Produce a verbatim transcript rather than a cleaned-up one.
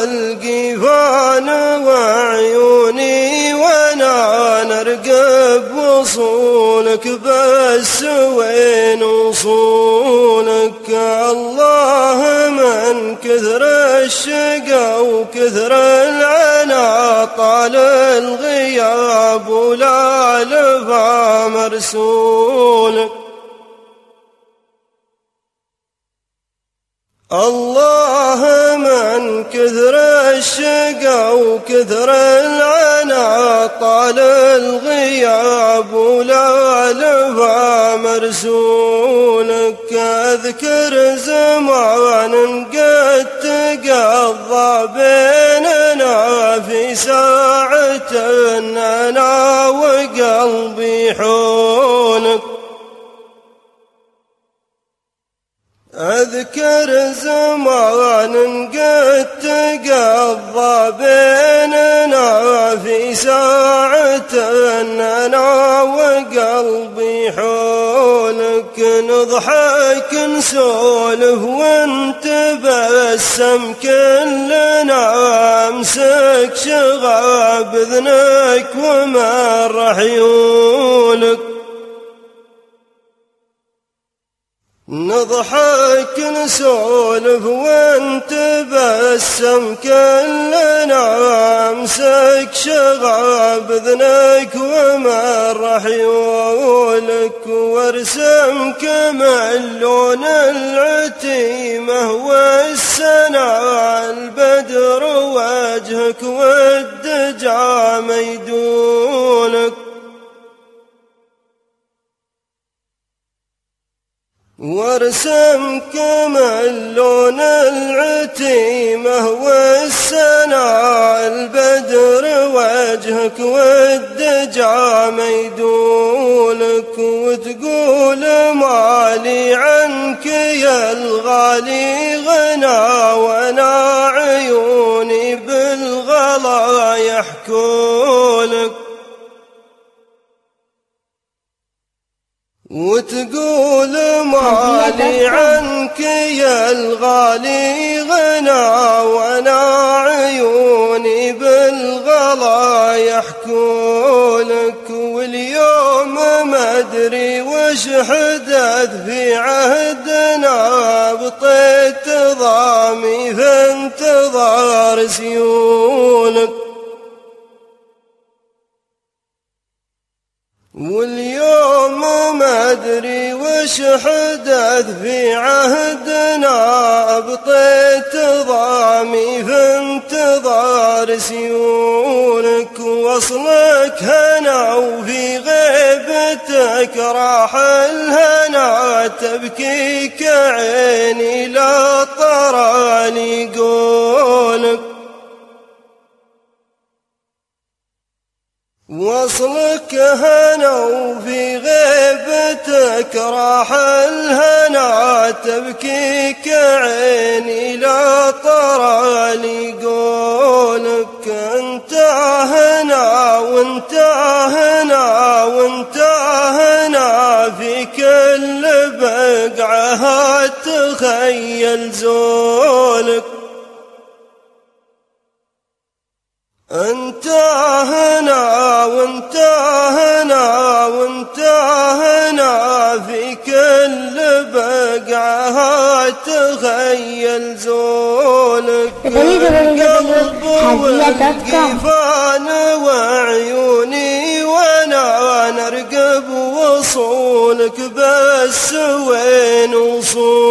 القيفان وعيوني وانا نرقب وصولك، بس وين وصولك؟ الله من كثر الشقا وكثر العنا طال الغياب ولا لفى مرسولك. الله من كثر الشقا وكثر العنا طال الغياب ولا لفى مرسولك. أذكر زمان قد تقضى بيننا في ساعة أنا وقلبي حولك. أذكر زمان قد تقضى بيننا في ساعة أنا وقلبي حولك. نضحك نسولف وانت بسم كلنا امسك شغاب اذنك ومر عيونك. نضحك نسولف وانت بسم كلنا امسك شغاب اذنك ومر عيونك. وارسم كمل لون العتيمة والسنا البدر وجهك والدجى ميدونك. وارسم كمل لون العتيمة والسنا البدر وجهك والدجى ميدونك. وتقول مالي عنك يا الغالي غنى وانا عيوني بالغلا يحكولك. وتقول مالي عنك يا الغالي غنى وانا عيوني بالغلا يحكولك. واليوم ما ادري وش حدث في عهدنا بطيت ضامي في انتظار سيولك. واليوم ما ادري وش حدث في عهدنا بطيت ضامي في انتظار سيولك. وصلك هنا وفي غيبتك راح الهنا تبكيك عيني لا طراني قولك. وصلك هنا وفي غيبتك راح الهنا تبكيك عيني لا طراني قولك. انت هنا وانت هنا وانت هنا في كل بقعة تخيل زولك. انت هنا وانت هنا وانت هنا في كل بقعة تخيل زولك. القلب والقيفان وعيوني وانا نرقب وصولك، بس وين وصولك؟